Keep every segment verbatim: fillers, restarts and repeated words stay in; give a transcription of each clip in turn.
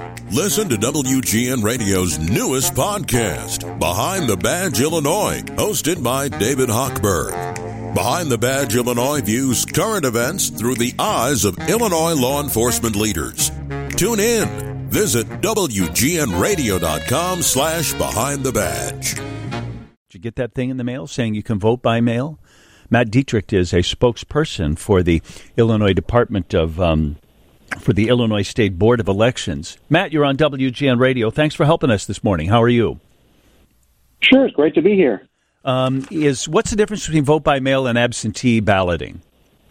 Listen to W G N Radio's newest podcast, Behind the Badge Illinois, hosted by David Hochberg. Behind the Badge Illinois views current events through the eyes of Illinois law enforcement leaders. Tune in. Visit W G N radio dot com slash behind the badge. Did you get that thing in the mail saying you can vote by mail? Matt Dietrich is a spokesperson for the Illinois Department of, um, for the Illinois State Board of Elections. Matt, you're on W G N Radio. Thanks for helping us this morning. How are you? Sure, it's great to be here. Um, is what's the difference between vote by mail and absentee balloting?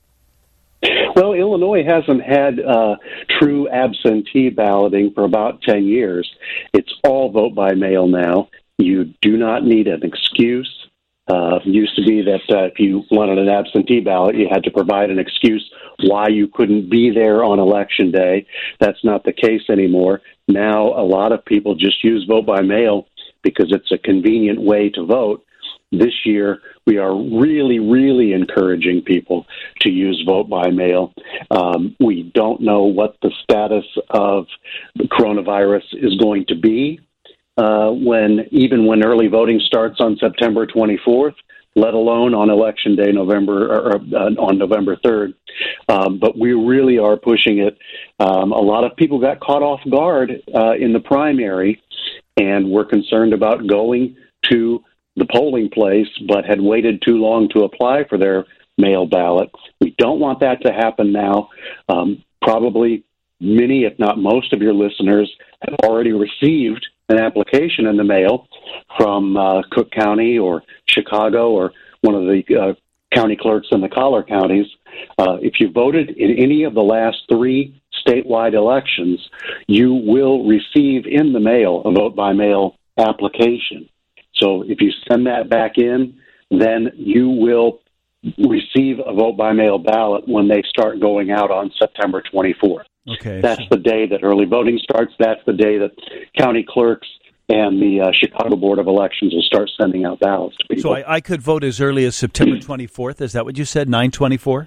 Well, Illinois hasn't had uh, true absentee balloting for about ten years. It's all vote by mail now. You do not need an excuse. Uh, it used to be that uh, if you wanted an absentee ballot, you had to provide an excuse why you couldn't be there on Election Day. That's not the case anymore. Now, a lot of people just use vote by mail because it's a convenient way to vote. This year, we are really, really encouraging people to use vote by mail. Um, we don't know what the status of the coronavirus is going to be. Uh, when even when early voting starts on September twenty-fourth, let alone on Election Day, November or, uh, on November third. Um, but we really are pushing it. Um, a lot of people got caught off guard uh, in the primary, and were concerned about going to the polling place, but had waited too long to apply for their mail ballot. We don't want that to happen now. Um, probably many, if not most, of your listeners have already received an application in the mail from uh, Cook County or Chicago or one of the uh, county clerks in the collar counties. Uh, if you voted in any of the last three statewide elections, you will receive in the mail a vote-by-mail application. So if you send that back in, then you will receive a vote-by-mail ballot when they start going out on September twenty-fourth. Okay, That's so the day that early voting starts. That's the day that county clerks and the uh, Chicago Board of Elections will start sending out ballots to people. So I, I could vote as early as September twenty-fourth. Is that what you said, nine twenty-four?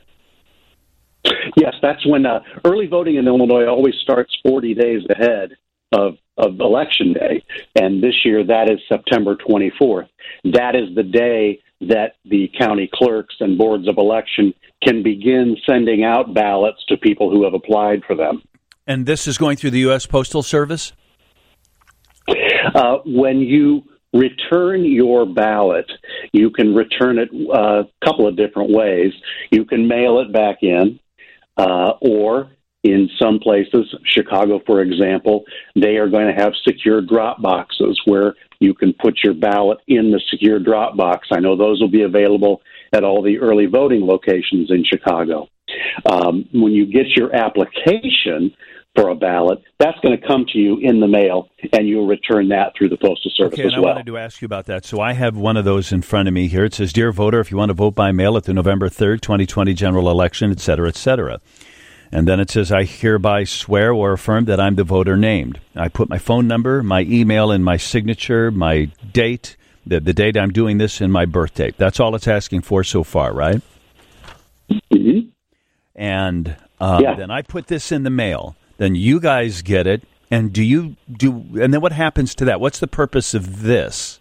Yes, that's when uh, early voting in Illinois always starts forty days ahead of, of Election Day. And this year, that is September twenty-fourth. That is the day that the county clerks and boards of election can begin sending out ballots to people who have applied for them. And this is going through the U S Postal Service? Uh, when you return your ballot, you can return it uh, a couple of different ways. You can mail it back in, uh, or in some places, Chicago, for example, they are going to have secure drop boxes where you can put your ballot in the secure drop box. I know those will be available at all the early voting locations in Chicago. Um, when you get your application for a ballot, that's going to come to you in the mail, and you'll return that through the Postal Service okay, as and well. I wanted to ask you about that. So I have one of those in front of me here. It says, Dear voter, if you want to vote by mail at the November third, twenty twenty general election, et cetera, et cetera. And then it says, I hereby swear or affirm that I'm the voter named. I put my phone number, my email, and my signature, my date, the, the date I'm doing this, and my birth date. That's all it's asking for so far, right? Mm-hmm. And uh, yeah. then I put this in the mail. Then you guys get it. And do you do? And then what happens to that? What's the purpose of this?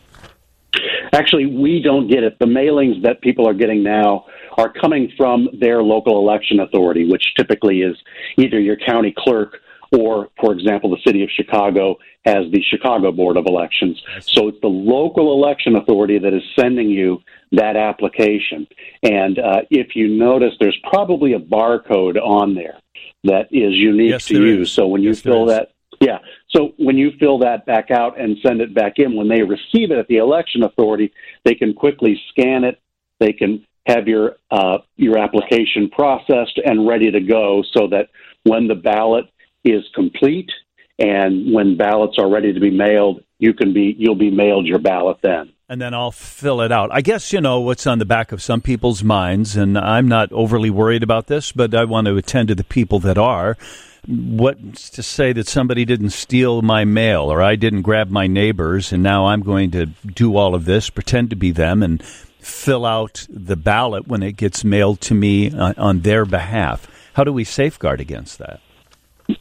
Actually, we don't get it. The mailings that people are getting now are coming from their local election authority, which typically is either your county clerk or, for example, the city of Chicago has the Chicago Board of Elections. So it's the local election authority that is sending you that application. And uh, if you notice, there's probably a barcode on there that is unique yes, to you. Is. So when yes, you fill that, yeah. So when you fill that back out and send it back in, when they receive it at the election authority, they can quickly scan it. They can have your uh, your application processed and ready to go, so that when the ballot is complete and when ballots are ready to be mailed, you can be you'll be mailed your ballot then. And then I'll fill it out. I guess, you know, what's on the back of some people's minds, and I'm not overly worried about this, but I want to attend to the people that are. What's to say that somebody didn't steal my mail, or I didn't grab my neighbor's, and now I'm going to do all of this, pretend to be them, and fill out the ballot when it gets mailed to me on, on their behalf. How do we safeguard against that?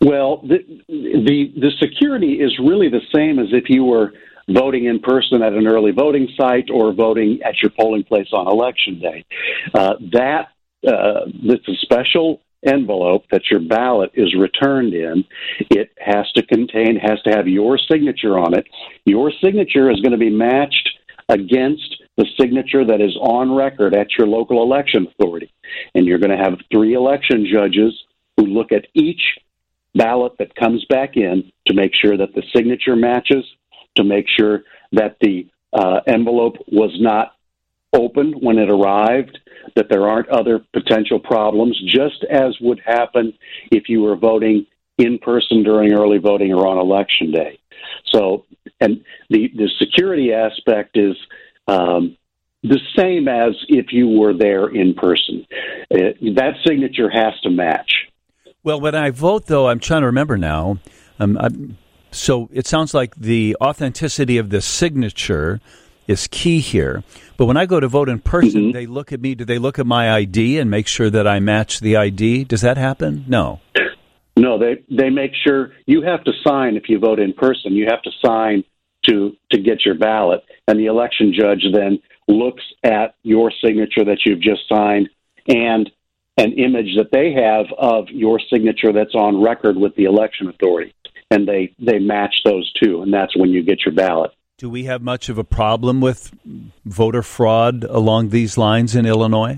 Well, the, the the security is really the same as if you were voting in person at an early voting site or voting at your polling place on election day. Uh, that uh, it's a special envelope that your ballot is returned in. It has to contain, has to have your signature on it. Your signature is going to be matched against the signature that is on record at your local election authority. And you're going to have three election judges who look at each ballot that comes back in to make sure that the signature matches, to make sure that the uh, envelope was not opened when it arrived, that there aren't other potential problems, just as would happen if you were voting in person during early voting or on election day. So, and the, the security aspect is um, the same as if you were there in person. Uh, that signature has to match. Well, when I vote, though, I'm trying to remember now. Um, I'm, so it sounds like the authenticity of the signature is key here. But when I go to vote in person, mm-hmm. they look at me. Do they look at my I D and make sure that I match the I D? Does that happen? No. No, they, they make sure you have to sign if you vote in person. You have to sign to, to get your ballot. And the election judge then looks at your signature that you've just signed and an image that they have of your signature that's on record with the election authority. And they, they match those two, and that's when you get your ballot. Do we have much of a problem with voter fraud along these lines in Illinois?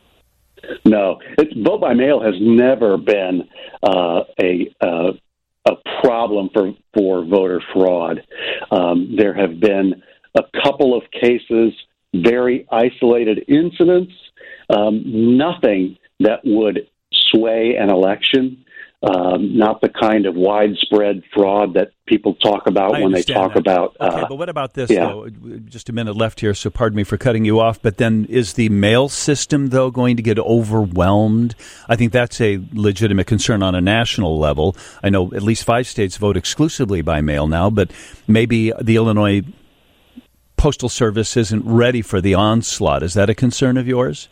No. It's, vote by mail has never been uh, a uh, a problem for, for voter fraud. Um, there have been a couple of cases, very isolated incidents, um, nothing that would sway an election. Um, not the kind of widespread fraud that people talk about I when they talk that. about. Okay, uh, but what about this, yeah. though? Just a minute left here, so pardon me for cutting you off. But then is the mail system, though, going to get overwhelmed? I think that's a legitimate concern on a national level. I know at least five states vote exclusively by mail now, but maybe the Illinois Postal Service isn't ready for the onslaught. Is that a concern of yours?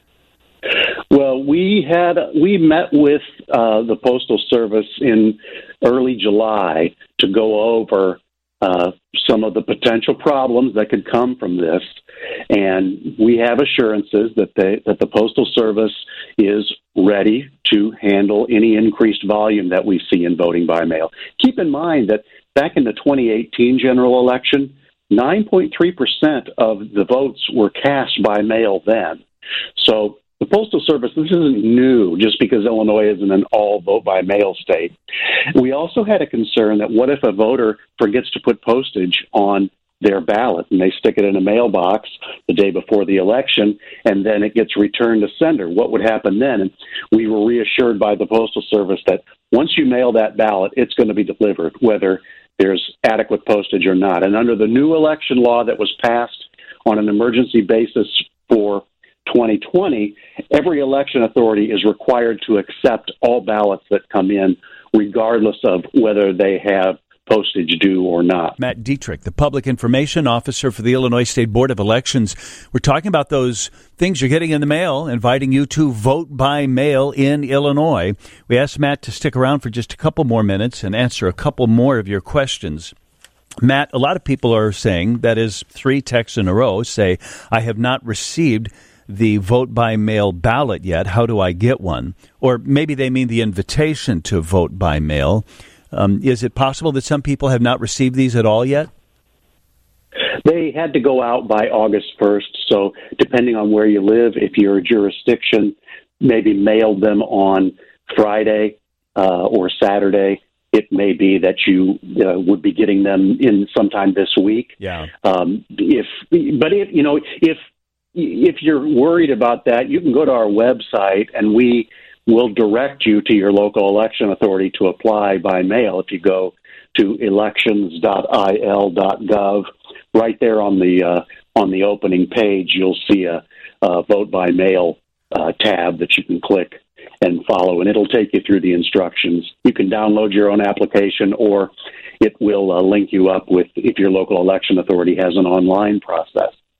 Well, we had we met with uh, the Postal Service in early July to go over uh, some of the potential problems that could come from this, and we have assurances that they, that the Postal Service is ready to handle any increased volume that we see in voting by mail. Keep in mind that back in the twenty eighteen general election, nine point three percent of the votes were cast by mail then. So the Postal Service, this isn't new just because Illinois isn't an all-vote-by-mail state. We also had a concern that what if a voter forgets to put postage on their ballot and they stick it in a mailbox the day before the election and then it gets returned to sender? What would happen then? And we were reassured by the Postal Service that once you mail that ballot, it's going to be delivered, whether there's adequate postage or not. And under the new election law that was passed on an emergency basis for twenty twenty, every election authority is required to accept all ballots that come in, regardless of whether they have postage due or not. Matt Dietrich, the Public Information Officer for the Illinois State Board of Elections. We're talking about those things you're getting in the mail, inviting you to vote by mail in Illinois. We asked Matt to stick around for just a couple more minutes and answer a couple more of your questions. Matt, a lot of people are saying, that is three texts in a row, say, I have not received the vote-by-mail ballot yet. How do I get one? Or maybe they mean the invitation to vote by mail. Um, is it possible that some people have not received these at all yet? They had to go out by August first, so depending on where you live, if your jurisdiction maybe mailed them on Friday uh, or Saturday, it may be that you uh, would be getting them in sometime this week. Yeah. Um, if, but if, you know, if, If you're worried about that, you can go to our website and we will direct you to your local election authority to apply by mail. If you go to elections dot I L dot gov, right there on the uh, on the opening page, you'll see a, a vote by mail uh, tab that you can click and follow, and it'll take you through the instructions. You can download your own application, or it will uh, link you up with if your local election authority has an online process.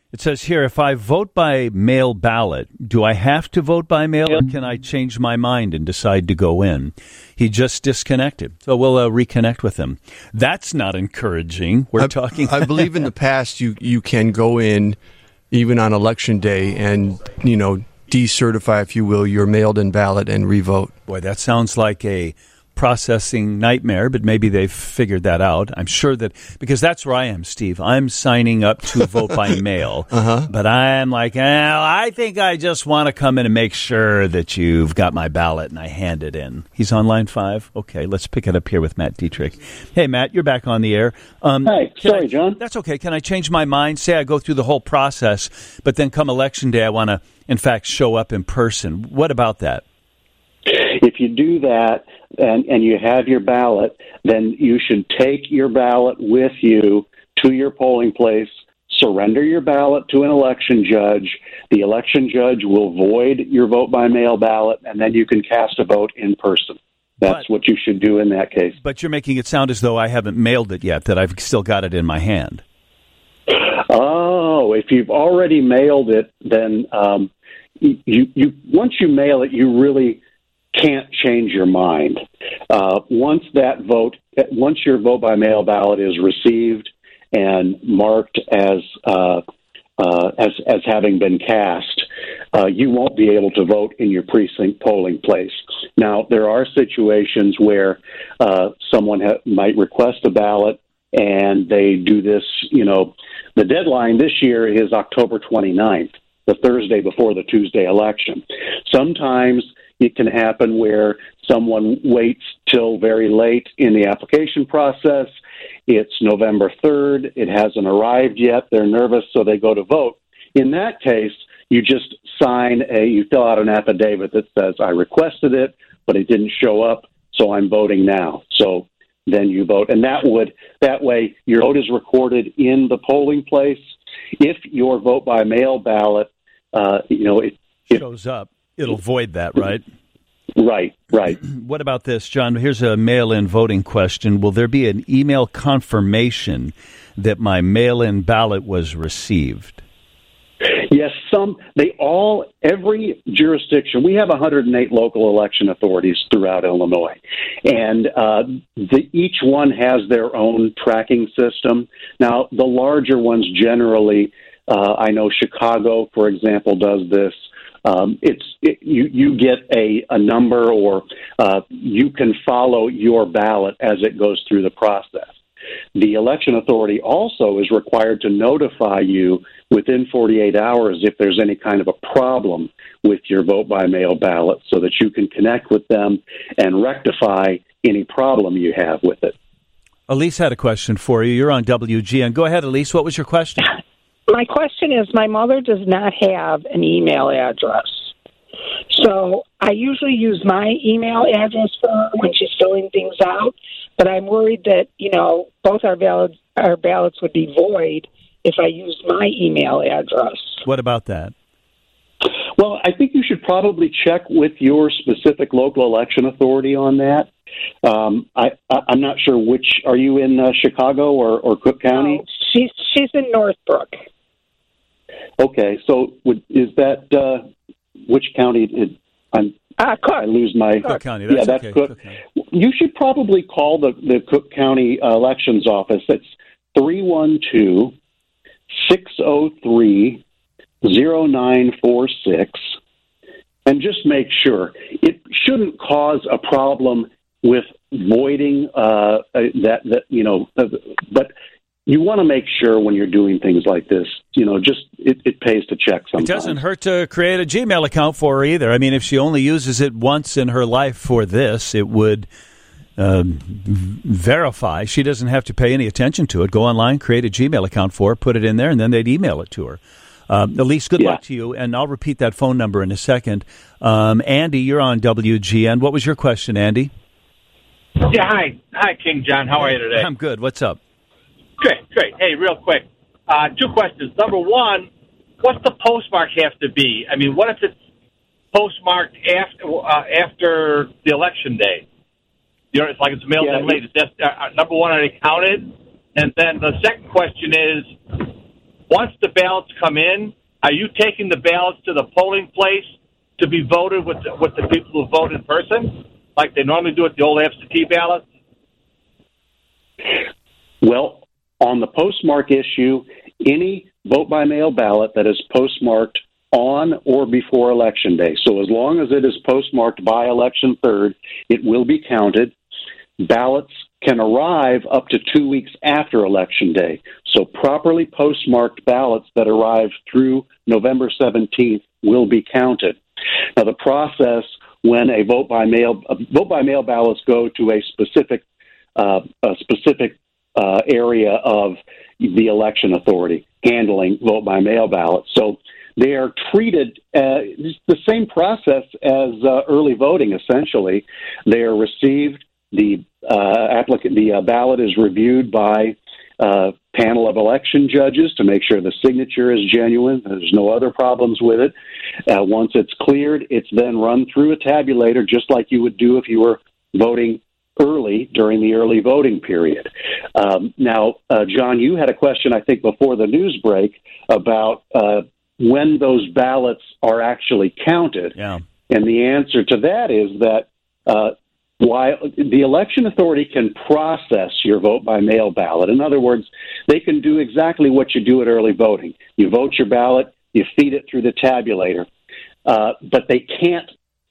It says here, if I vote by mail ballot, do I have to vote by mail or can I change my mind and decide to go in? He just disconnected. So we'll uh, reconnect with him. That's not encouraging. We're I, talking. I believe in the past you, you can go in even on election day and, you know, decertify, if you will, your mailed-in ballot and revote. Boy, that sounds like a processing nightmare, but maybe they've figured that out. I'm sure that, because that's where I am, Steve. I'm signing up to vote by mail, uh-huh. but I'm like, well, I think I just want to come in and make sure that you've got my ballot, and I hand it in. He's on line five. Okay, let's pick it up here with Matt Dietrich. Hey, Matt, you're back on the air. Um, Hi, sorry, I, John. That's okay. Can I change my mind? Say I go through the whole process, but then come election day, I want to, in fact, show up in person. What about that? If you do that and, and you have your ballot, then you should take your ballot with you to your polling place, surrender your ballot to an election judge. The election judge will void your vote by mail ballot, and then you can cast a vote in person. That's but, what you should do in that case. But you're making it sound as though I haven't mailed it yet, that I've still got it in my hand. Oh, if you've already mailed it, then um, you, you once you mail it, you really can't change your mind. Uh, once that vote, once your vote by mail ballot is received and marked as uh, uh, as as having been cast, uh, you won't be able to vote in your precinct polling place. Now, there are situations where uh, someone ha- might request a ballot and they do this. You know, the deadline this year is October twenty-ninth, the Thursday before the Tuesday election. Sometimes it can happen where someone waits till very late in the application process. It's November third. It hasn't arrived yet. They're nervous, so they go to vote. In that case, you just sign a, you fill out an affidavit that says, I requested it, but it didn't show up, so I'm voting now. So then you vote. And that would, that way your vote is recorded in the polling place. If your vote by mail ballot, uh, you know, it, it shows up, it'll void that, right? Right, right. What about this, John? Here's a mail-in voting question. Will there be an email confirmation that my mail-in ballot was received? Yes, some, they all, every jurisdiction, we have one hundred eight local election authorities throughout Illinois, and uh, the, each one has their own tracking system. Now, the larger ones generally, uh, I know Chicago, for example, does this. Um, it's it, you, you get a, a number, or uh, you can follow your ballot as it goes through the process. The election authority also is required to notify you within forty-eight hours if there's any kind of a problem with your vote by mail ballot, so that you can connect with them and rectify any problem you have with it. Elise had a question for you. You're on W G N. Go ahead, Elise. What was your question? My question is, my mother does not have an email address. So I usually use my email address for her when she's filling things out, but I'm worried that, you know, both our ballots, our ballots would be void if I used my email address. What about that? Well, I think you should probably check with your specific local election authority on that. Um, I, I, I'm not sure which, are you in uh, Chicago or, or Cook County? No, she's, she's in Northbrook. Okay, so would, is that, uh, which county? Is, I'm, uh, Cook. I lose my... Cook County, that's yeah, that's okay. Cook. Cook County. You should probably call the, the Cook County uh, Elections Office. It's three one two, six oh three, oh nine four six, and just make sure. It shouldn't cause a problem with voiding uh, that, that, you know, uh, but you want to make sure when you're doing things like this, you know, just it, it pays to check sometimes. It doesn't hurt to create a Gmail account for her either. I mean, if she only uses it once in her life for this, it would um, verify. She doesn't have to pay any attention to it. Go online, create a Gmail account for her, put it in there, and then they'd email it to her. Um, Elise, good yeah. luck to you, and I'll repeat that phone number in a second. Um, Andy, you're on W G N. What was your question, Andy? Yeah, hi. Hi, King John. How are you today? I'm good. What's up? Great, great. Hey, real quick, uh, two questions. Number one, what's the postmark have to be? I mean, what if it's postmarked after uh, after the election day? You know, it's like it's mailed Yeah, in late. Is that, uh, number one, are they counted? And then the second question is, once the ballots come in, are you taking the ballots to the polling place to be voted with the, with the people who vote in person, like they normally do with the old absentee ballots? Well, on the postmark issue, any vote-by-mail ballot that is postmarked on or before Election Day, so as long as it is postmarked by Election third, it will be counted. Ballots can arrive up to two weeks after Election Day. So properly postmarked ballots that arrive through November seventeenth will be counted. Now, the process when a vote-by-mail vote-by-mail ballots go to a specific uh, a specific uh, area of the election authority handling vote-by-mail ballots. So they are treated uh, the same process as uh, early voting, essentially. They are received, the uh, applicant, the uh, ballot is reviewed by a panel of election judges to make sure the signature is genuine, there's no other problems with it. Uh, once it's cleared, it's then run through a tabulator, just like you would do if you were voting early during the early voting period. Um, now, uh, John, you had a question, I think, before the news break about uh, when those ballots are actually counted. Yeah. And the answer to that is that uh, while the election authority can process your vote-by-mail ballot, in other words, they can do exactly what you do at early voting. You vote your ballot, you feed it through the tabulator, uh, but they can't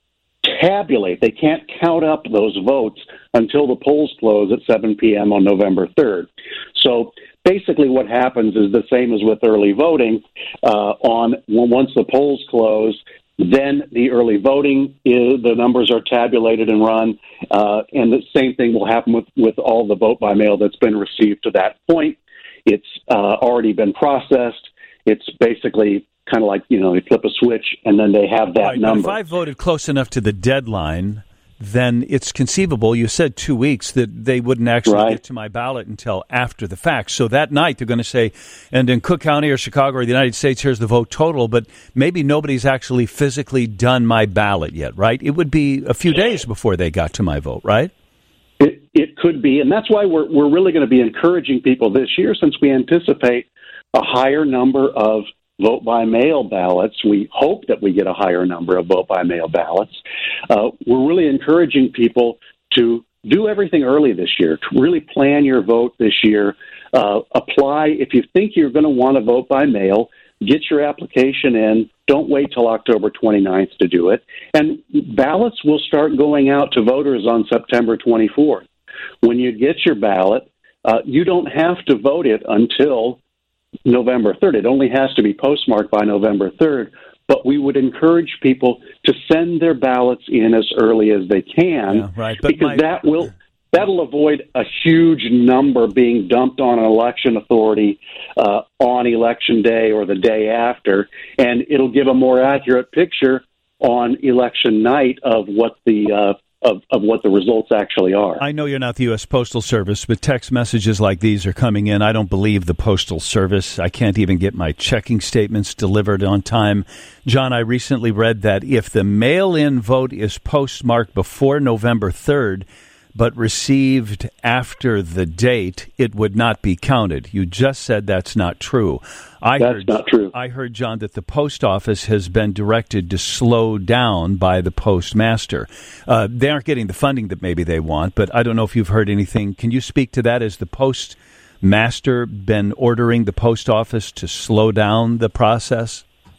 tabulate, they can't count up those votes until the polls close at seven p.m. on November third. So basically what happens is the same as with early voting. Uh, on once the polls close, then the early voting, is, the numbers are tabulated and run, uh, and the same thing will happen with, with all the vote-by-mail that's been received to that point. It's uh, already been processed. It's basically kind of like, you know, they flip a switch, and then they have that right, number. But if I voted close enough to the deadline, then it's conceivable, you said two weeks, that they wouldn't actually right. get to my ballot until after the fact. So that night they're going to say, and in Cook County or Chicago or the United States, here's the vote total, but maybe nobody's actually physically done my ballot yet, right? It would be a few days before they got to my vote, right? It, it could be, and that's why we're, we're really going to be encouraging people this year, since we anticipate a higher number of vote-by-mail ballots. We hope that we get a higher number of vote-by-mail ballots. Uh, we're really encouraging people to do everything early this year, to really plan your vote this year. Uh, apply, if you think you're going to want to vote by mail, get your application in. Don't wait till October twenty-ninth to do it. And ballots will start going out to voters on September twenty-fourth. When you get your ballot, uh, you don't have to vote it until November third. It only has to be postmarked by November third, but we would encourage people to send their ballots in as early as they can, yeah, right. But because my... that will that'll avoid a huge number being dumped on an election authority uh, on Election Day or the day after, and it'll give a more accurate picture on election night of what the uh, Of, of what the results actually are. I know you're not the U S Postal Service, but text messages like these are coming in. I don't believe the Postal Service. I can't even get my checking statements delivered on time. John, I recently read that if the mail-in vote is postmarked before November third, but received after the date, it would not be counted. You just said that's not true. I that's heard, not true. I heard, John, that the post office has been directed to slow down by the postmaster. Uh, they aren't getting the funding that maybe they want, but I don't know if you've heard anything. Can you speak to that? Has the postmaster been ordering the post office to slow down the process?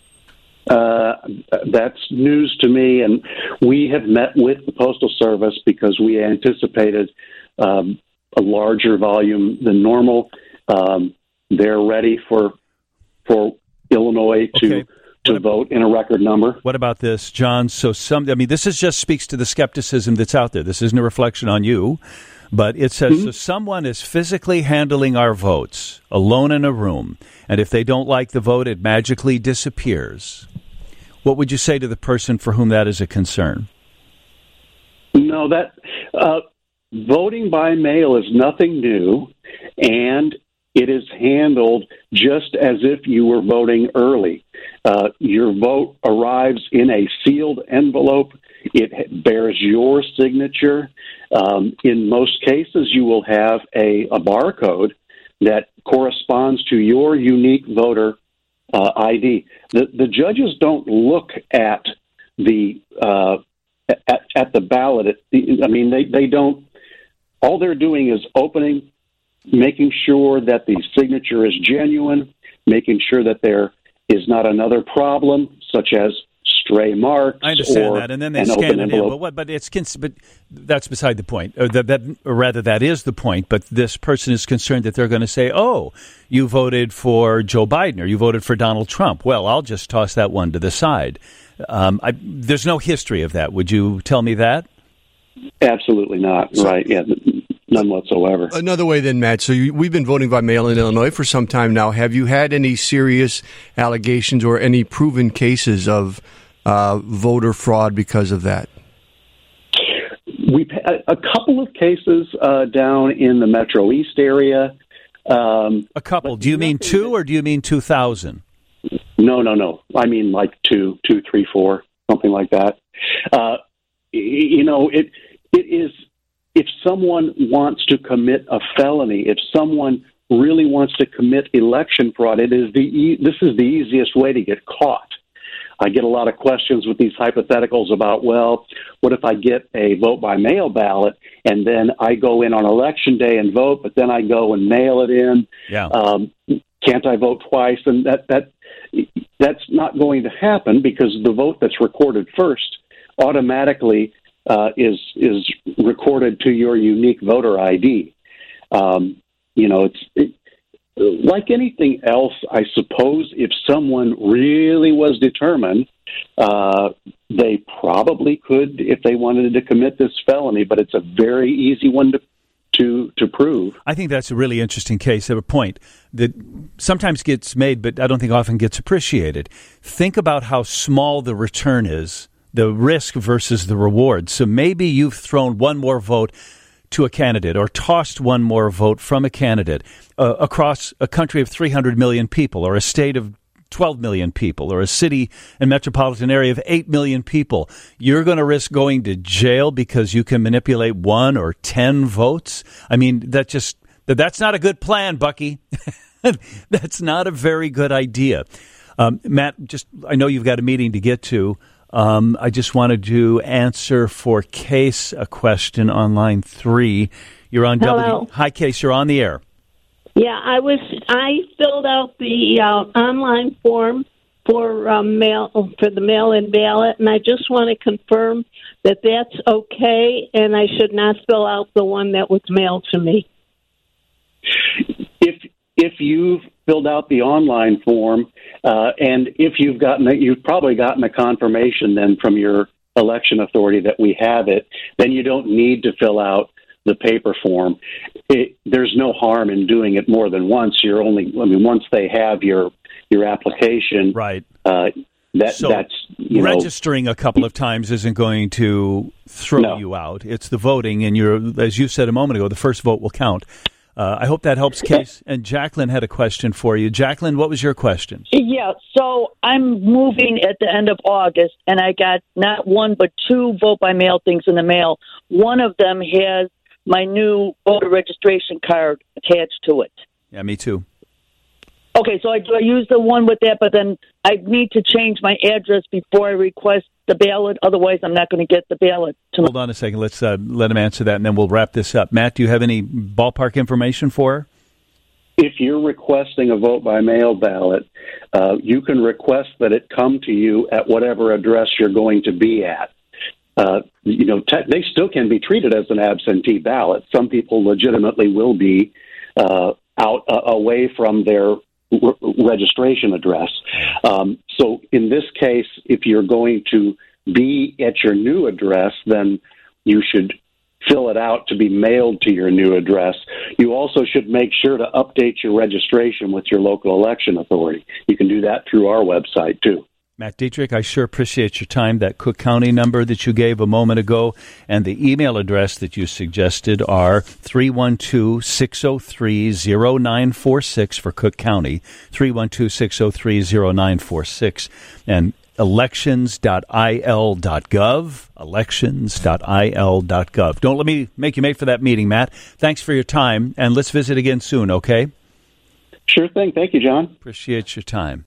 Uh, that's news to me, and we have met with the Postal Service because we anticipated um, a larger volume than normal. Um, they're ready for for Illinois to okay. to what vote in a record number. What about this, John? So some, I mean, this is just speaks to the skepticism that's out there. This isn't a reflection on you, but it says, mm-hmm. so someone is physically handling our votes alone in a room, and if they don't like the vote, it magically disappears. What would you say to the person for whom that is a concern? No, that uh, voting by mail is nothing new, and it is handled just as if you were voting early. Uh, your vote arrives in a sealed envelope. It bears your signature. Um, in most cases, you will have a, a barcode that corresponds to your unique voter uh, I D. The, the judges don't look at the uh, at, at the ballot. I mean, they, they don't. All they're doing is opening, making sure that the signature is genuine, making sure that there is not another problem, such as stray marks. I understand or that, and then they an scan open it in. envelope. But what? But it's but that's beside the point. Or that, that, or rather, that is the point. But this person is concerned that they're going to say, "Oh, you voted for Joe Biden, or you voted for Donald Trump." Well, I'll just toss that one to the side. Um, I, there's no history of that. Would you tell me that? Absolutely not. So, right? Yeah, none whatsoever. Another way, then, Matt. So you, we've been voting by mail in Illinois for some time now. Have you had any serious allegations or any proven cases of uh, voter fraud because of that? We've had a couple of cases uh, down in the Metro East area. Um, a couple. Do you mean two, or do you mean two thousand? No, no, no. I mean like two, two, three, four, something like that. Uh, you know, it it is. If someone wants to commit a felony, if someone really wants to commit election fraud, it is the e- this is the easiest way to get caught. I get a lot of questions with these hypotheticals about, well, what if I get a vote by mail ballot and then I go in on election day and vote, but then I go and mail it in? Yeah. Um, can't I vote twice? And that that that's not going to happen, because the vote that's recorded first automatically uh, is is recorded to your unique voter I D. Um, you know, it's it, like anything else, I suppose. If someone really was determined, uh, they probably could, if they wanted to commit this felony. But it's a very easy one to to to prove. I think that's a really interesting case of a point that sometimes gets made, but I don't think often gets appreciated. Think about how small the return is, the risk versus the reward. So maybe you've thrown one more vote to a candidate, or tossed one more vote from a candidate uh, across a country of three hundred million people, or a state of twelve million people, or a city and metropolitan area of eight million people. You're going to risk going to jail because you can manipulate one or ten votes? I mean, that just that's not a good plan, Bucky. That's not a very good idea. Um, Matt, just I know you've got a meeting to get to. Um, I just wanted to answer for Case a question on line three. You're on Hello. W. Hi, Case. You're on the air. Yeah, I was. I filled out the uh, online form for um, mail for the mail-in ballot, and I just want to confirm that that's okay, and I should not fill out the one that was mailed to me. If if you've filled out the online form, uh, and if you've gotten it, you've probably gotten a confirmation then from your election authority that we have it, then you don't need to fill out the paper form. It, there's no harm in doing it more than once. You're only, I mean, once they have your your application, right? Uh, that so that's you registering know, a couple of times isn't going to throw no. you out. It's the voting, and you're, as you said a moment ago, the first vote will count. Uh, I hope that helps, Case. And Jacqueline had a question for you. Jacqueline, what was your question? Yeah, so I'm moving at the end of August, and I got not one but two vote-by-mail things in the mail. One of them has my new voter registration card attached to it. Yeah, me too. Okay, so I do I use the one with that, but then I need to change my address before I request the ballot. Otherwise, I'm not going to get the ballot. Hold my- on a second. Let's uh, let him answer that, and then we'll wrap this up. Matt, do you have any ballpark information for her? If you're requesting a vote-by-mail ballot, uh, you can request that it come to you at whatever address you're going to be at. Uh, you know, te- they still can be treated as an absentee ballot. Some people legitimately will be uh, out uh, away from their r- registration address. Um, so in this case, if you're going to be at your new address, then you should fill it out to be mailed to your new address. You also should make sure to update your registration with your local election authority. You can do that through our website, too. Matt Dietrich, I sure appreciate your time. That Cook County number that you gave a moment ago and the email address that you suggested are three one two, six oh three, oh nine four six for Cook County, three one two, six oh three, oh nine four six, and elections dot I L dot gov, elections dot I L dot gov. Don't let me make you late for that meeting, Matt. Thanks for your time, and let's visit again soon, okay? Sure thing. Thank you, John. Appreciate your time.